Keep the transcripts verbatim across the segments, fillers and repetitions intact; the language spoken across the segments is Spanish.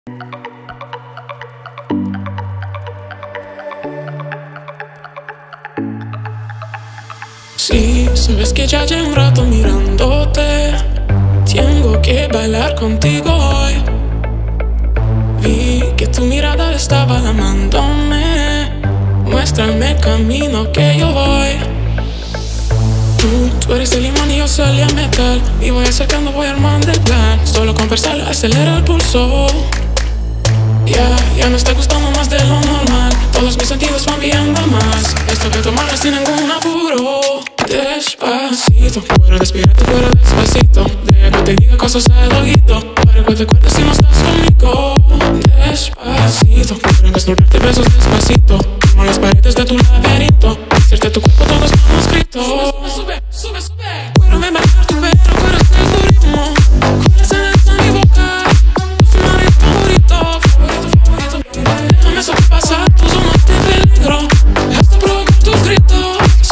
Sí, sabes que ya llevo un rato mirándote. Tengo que bailar contigo hoy. Vi que tu mirada estaba llamándome. Muéstrame el camino que yo voy. Tú, tú eres el imán y yo soy el metal. Y voy acercando, voy armando el plan. Solo con pensarlo acelera el pulso. Ya, yeah, ya me está gustando más de lo normal. Todos mis sentidos van viendo más. Esto que tomarlo sin ningún apuro. Despacito, quiero respirarte, quiero despacito. Deja que te diga cosas al oído, para que te acuerdes si no estás conmigo. Despacito, quiero desnudarte besos despacito, como las paredes de tu laberinto. Hacerte tu cuerpo todo es manuscrito. Sube, sube, sube. Quiero bailar tu pelo, quiero ser tu ritmo. Con la cereza en mi boca, tu favorito, favorito, favorito, favorito. Déjame sobrepasar tus zonas de peligro, hasta provocar tus gritos.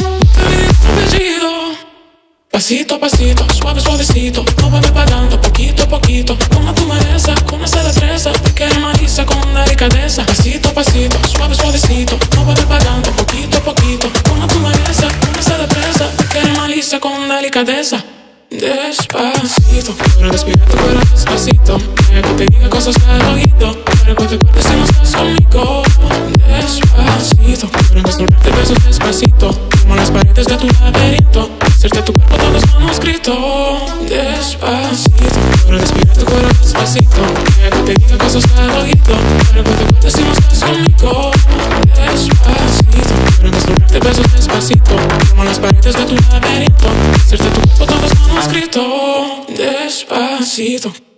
Pasito a pasito, suave suavecito, no voy pagando poquito a poquito. Como tú me besas, con esa destreza, te quiero malicia con delicadeza. Pasito a pasito, suave suavecito, no voy pagando poquito a poquito. Como tú me besas, con esa destreza, te quiero malicia con delicadeza. Despacito, quiero respirarte, quiero despacito. Deja que te diga cosas al oído, para que te acuerdes si no estás conmigo. Despacito, quiero desnudarte besos despacito, como las paredes de tu laberinto. Hacerte tu cuerpo todo es manuscrito. Despacito, quiero respirarte, quiero despacito. Deja que te diga cosas al oído, para que te acuerdes si no estás conmigo. Despacito, quiero desnudarte besos despacito, como las paredes de tu laberinto. Hacerte tu cuerpo todo es manuscrito. Despacito.